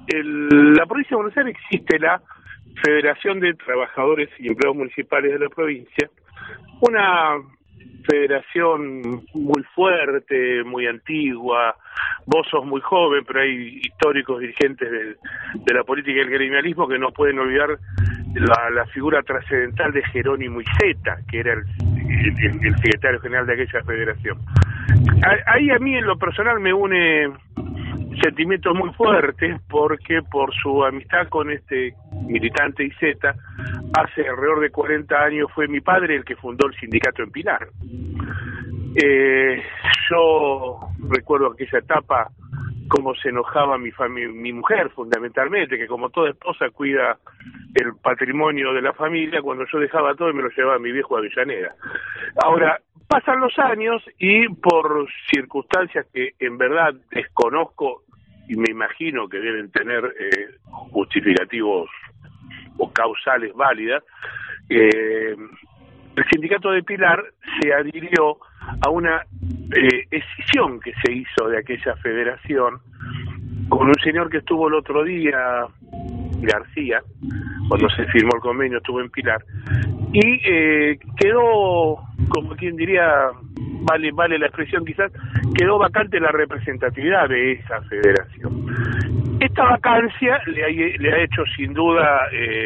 la provincia de Buenos Aires existe la Federación de Trabajadores y Empleados Municipales de la provincia, una federación muy fuerte, muy antigua. Vos sos muy joven, pero hay históricos dirigentes de la política y el gremialismo que no pueden olvidar la figura trascendental de Jerónimo Iceta, que era el secretario general de aquella federación. Ahí a mí en lo personal me une sentimientos muy fuertes, porque por su amistad con este militante Iceta, hace alrededor de 40 años fue mi padre el que fundó el sindicato en Pilar. Yo recuerdo aquella etapa, cómo se enojaba mi mujer fundamentalmente, que como toda esposa cuida el patrimonio de la familia, cuando yo dejaba todo y me lo llevaba a mi viejo a Avellaneda. Ahora, pasan los años y por circunstancias que en verdad desconozco y me imagino que deben tener justificativos o causales válidas, el sindicato de Pilar se adhirió a una escisión que se hizo de aquella federación con un señor que estuvo el otro día, García, cuando se firmó el convenio estuvo en Pilar, y quedó, como quien diría, vale la expresión quizás, quedó vacante la representatividad de esa federación. Esta vacancia le ha hecho sin duda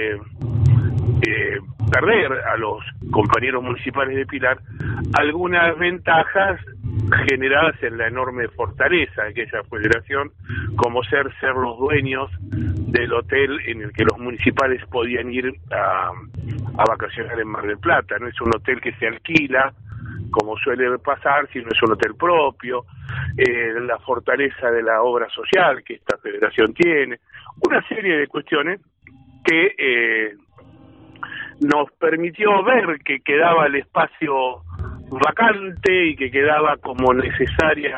perder a los compañeros municipales de Pilar algunas ventajas generadas en la enorme fortaleza de aquella federación, como ser los dueños del hotel en el que los municipales podían ir a vacacionar en Mar del Plata. No es un hotel que se alquila, como suele pasar, sino es un hotel propio, la fortaleza de la obra social que esta federación tiene, una serie de cuestiones que nos permitió ver que quedaba el espacio vacante y que quedaba como necesaria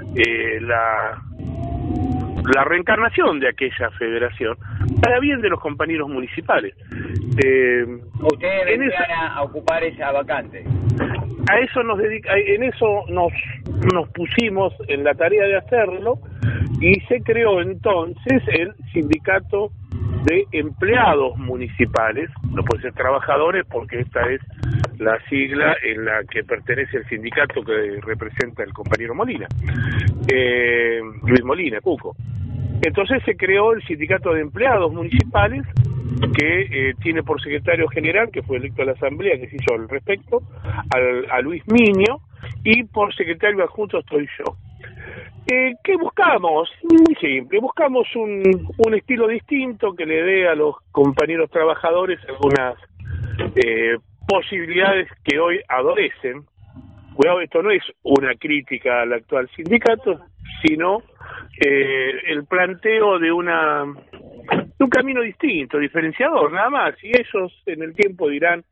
la reencarnación de aquella federación para bien de los compañeros municipales. Ustedes vendrían a ocupar esa vacante. A eso en eso nos pusimos en la tarea de hacerlo y se creó entonces el sindicato de empleados municipales, no puede ser trabajadores porque esta es la sigla en la que pertenece el sindicato que representa el compañero Molina, Luis Molina, Cuco. Entonces se creó el sindicato de empleados municipales que tiene por secretario general, que fue electo a la asamblea, que se hizo al respecto, a Luis Miño, y por secretario adjunto estoy yo. ¿Qué buscamos? Muy simple, buscamos un estilo distinto que le dé a los compañeros trabajadores algunas posibilidades que hoy adolecen. Cuidado, esto no es una crítica al actual sindicato, sino el planteo de un camino distinto, diferenciador, nada más. Y ellos en el tiempo dirán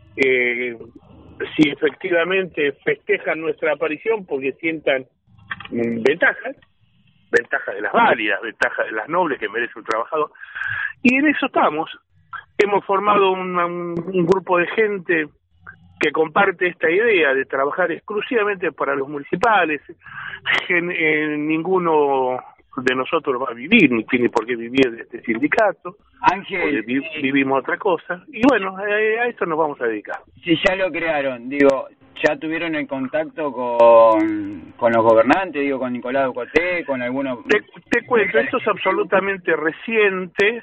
si efectivamente festejan nuestra aparición porque sientan ventajas de las válidas, ventajas de las nobles que merece un trabajador. Y en eso estamos. Hemos formado un grupo de gente que comparte esta idea de trabajar exclusivamente para los municipales. Ninguno de nosotros va a vivir, ni tiene por qué vivir de este sindicato. Ángel, vivimos otra cosa. Y bueno, a esto nos vamos a dedicar. Si ya lo crearon, digo, ¿ya tuvieron el contacto con los gobernantes, digo, con Nicolás Ducoté, con algunos? Te cuento, esto es absolutamente reciente.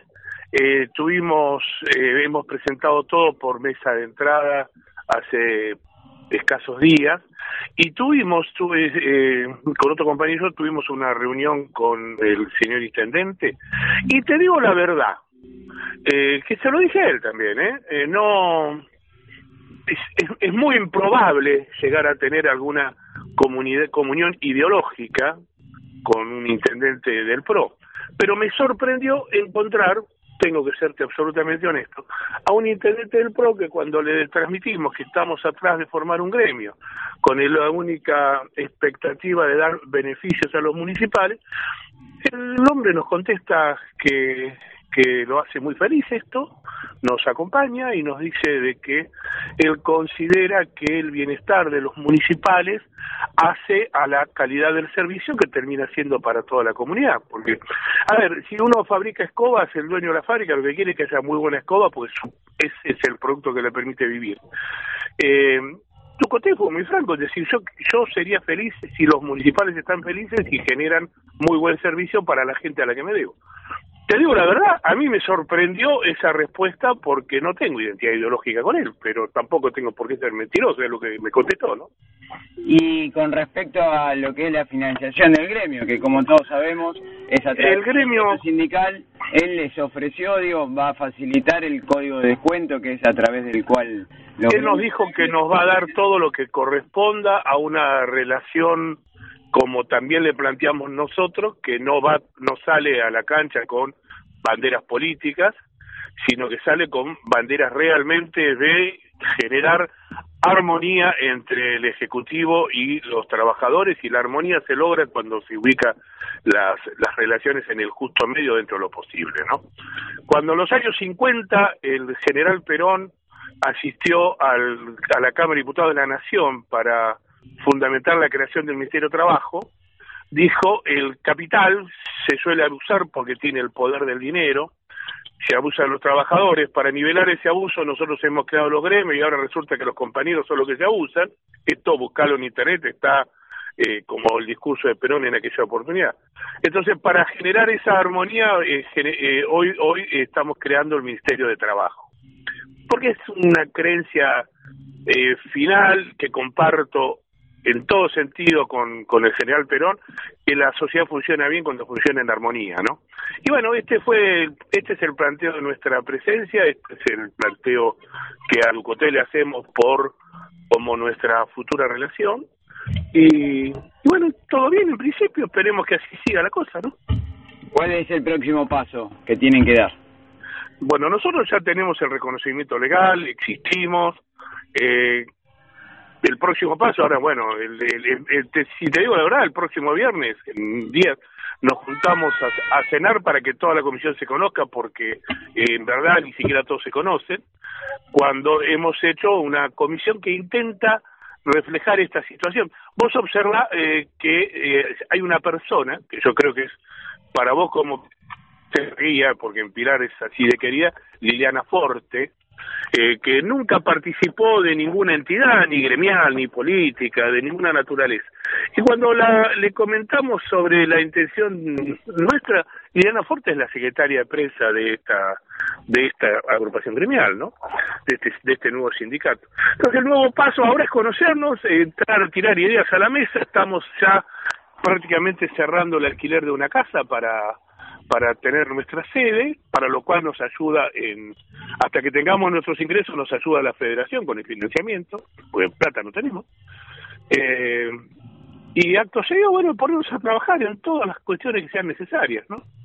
Hemos presentado todo por mesa de entrada hace escasos días y con otro compañero tuvimos una reunión con el señor intendente y te digo la verdad, que se lo dije a él también, no es muy improbable llegar a tener alguna comunión ideológica con un intendente del PRO, pero me sorprendió encontrar, tengo que serte absolutamente honesto, a un intendente del PRO que cuando le transmitimos que estamos atrás de formar un gremio con la única expectativa de dar beneficios a los municipales, el hombre nos contesta que lo hace muy feliz esto, nos acompaña y nos dice de que él considera que el bienestar de los municipales hace a la calidad del servicio que termina siendo para toda la comunidad. Porque, a ver, si uno fabrica escobas, el dueño de la fábrica lo que quiere es que haya muy buena escoba, pues ese es el producto que le permite vivir. Tucoté fue muy franco, es decir, yo sería feliz si los municipales están felices y generan muy buen servicio para la gente a la que me debo. Te digo la verdad, a mí me sorprendió esa respuesta porque no tengo identidad ideológica con él, pero tampoco tengo por qué ser mentiroso, es lo que me contestó, ¿no? Y con respecto a lo que es la financiación del gremio, que como todos sabemos es a través el gremio del sindical, él les ofreció, va a facilitar el código de descuento, que es a través del cual... Él nos dijo que nos va a dar todo lo que corresponda a una relación, como también le planteamos nosotros, que no sale a la cancha con banderas políticas, sino que sale con banderas realmente de generar armonía entre el Ejecutivo y los trabajadores, y la armonía se logra cuando se ubica las relaciones en el justo medio dentro de lo posible, ¿no? Cuando en los años 50 el general Perón asistió a la Cámara de Diputados de la Nación para fundamentar la creación del Ministerio de Trabajo, dijo: el capital se suele abusar porque tiene el poder del dinero, se abusa de los trabajadores. Para nivelar ese abuso nosotros hemos creado los gremios y ahora resulta que los compañeros son los que se abusan. Esto, buscarlo en internet, está como el discurso de Perón en aquella oportunidad. Entonces, para generar esa armonía, hoy estamos creando el Ministerio de Trabajo, porque es una creencia final que comparto en todo sentido con el general Perón, que la sociedad funciona bien cuando funciona en armonía, ¿no? Y bueno, este es el planteo de nuestra presencia, este es el planteo que a Ducoté le hacemos como nuestra futura relación, y bueno, todo bien en principio, esperemos que así siga la cosa, ¿no? ¿Cuál es el próximo paso que tienen que dar? Bueno, nosotros ya tenemos el reconocimiento existimos, el próximo paso, ahora bueno, si te digo la verdad, el próximo viernes, en 10, nos juntamos a cenar para que toda la comisión se conozca, porque en verdad ni siquiera todos se conocen, cuando hemos hecho una comisión que intenta reflejar esta situación. Vos observá que hay una persona, que yo creo que es para vos como te ría, porque en Pilar es así de querida, Liliana Forte, que nunca participó de ninguna entidad, ni gremial, ni política, de ninguna naturaleza. Y cuando le comentamos sobre la intención nuestra, Liliana Forte es la secretaria de prensa de esta agrupación gremial, ¿no? De este nuevo sindicato. Entonces el nuevo paso ahora es conocernos, entrar a tirar ideas a la mesa. Estamos ya prácticamente cerrando el alquiler de una casa para tener nuestra sede, para lo cual nos ayuda hasta que tengamos nuestros ingresos, nos ayuda la federación con el financiamiento, porque plata no tenemos. Y acto seguido, bueno, ponernos a trabajar en todas las cuestiones que sean necesarias, ¿no?